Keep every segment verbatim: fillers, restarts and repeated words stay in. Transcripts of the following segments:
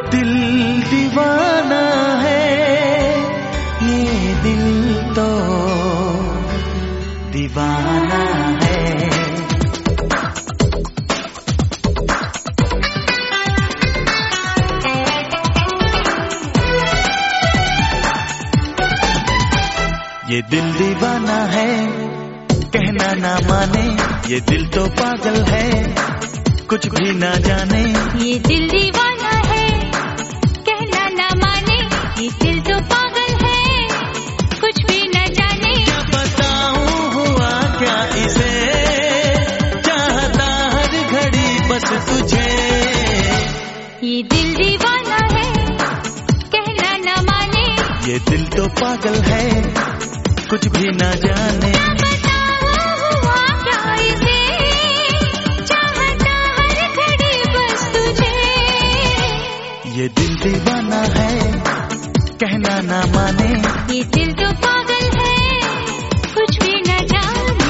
दिल दीवाना है, ये दिल तो दीवाना है। ये दिल दीवाना है, कहना ना माने, ये दिल तो पागल है, कुछ भी ना जाने। ये दिल दीवाना है, कहना ना माने, ये दिल तो पागल है, कुछ भी ना जाने। क्या बताऊं हुआ क्या इसे, चाहता हर घड़ी बस तुझे। ये दिल दीवाना है, कहना ना माने, ये दिल तो पागल है, कुछ भी ना जाने। क्या बताऊं हुआ क्या इसे, चाहता हर घड़ी बस तुझे। ये दिल दीवाना है, कहना ना माने, ये दिल तो पागल है, कुछ भी न जाने।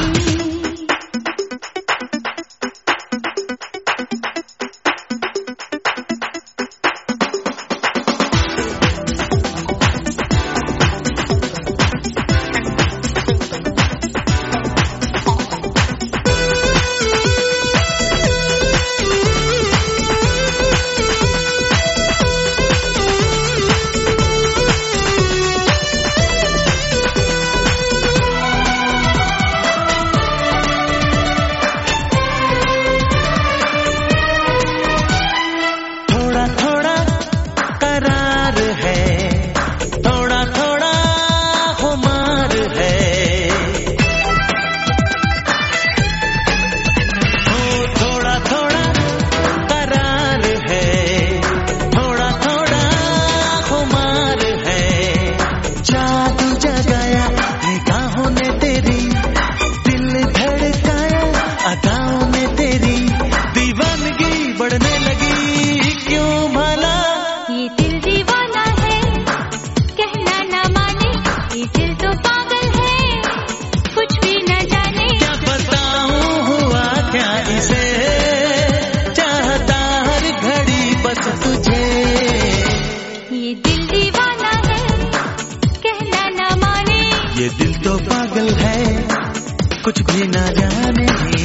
ये दिल तो पागल है, कुछ भी ना जाने।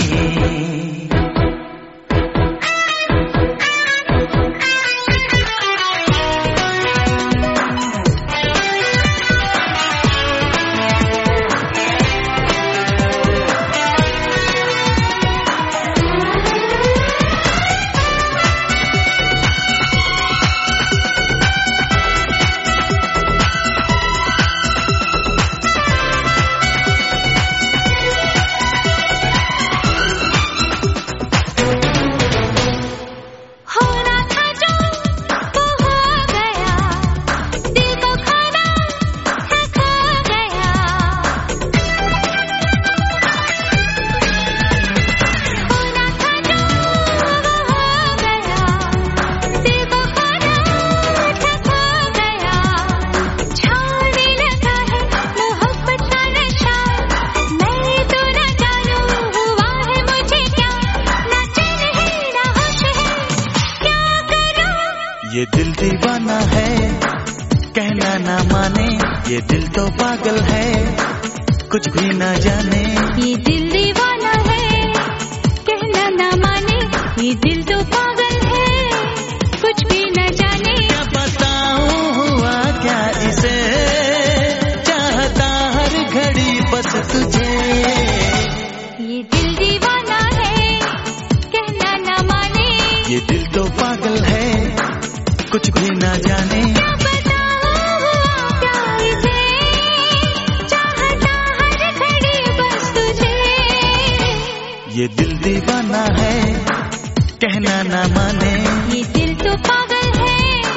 ये दिल दीवाना है, कहना ना माने, ये दिल तो पागल है, कुछ भी ना जाने। ये दिल दीवाना है, कहना ना माने, ये दिल तो पागल है, कुछ भी ना जाने। क्या बताऊं हुआ क्या इसे, चाहता हर घड़ी बस तुझे। ये दिल दीवाना है, कहना ना माने, ये दिल तो पागल है, कुछ भी ना जाने। क्या बताऊं हुआ क्या इसे, चाहता हर घड़ी बस तुझे। ये दिल दीवाना है, कहना ना माने, ये दिल तो पागल है,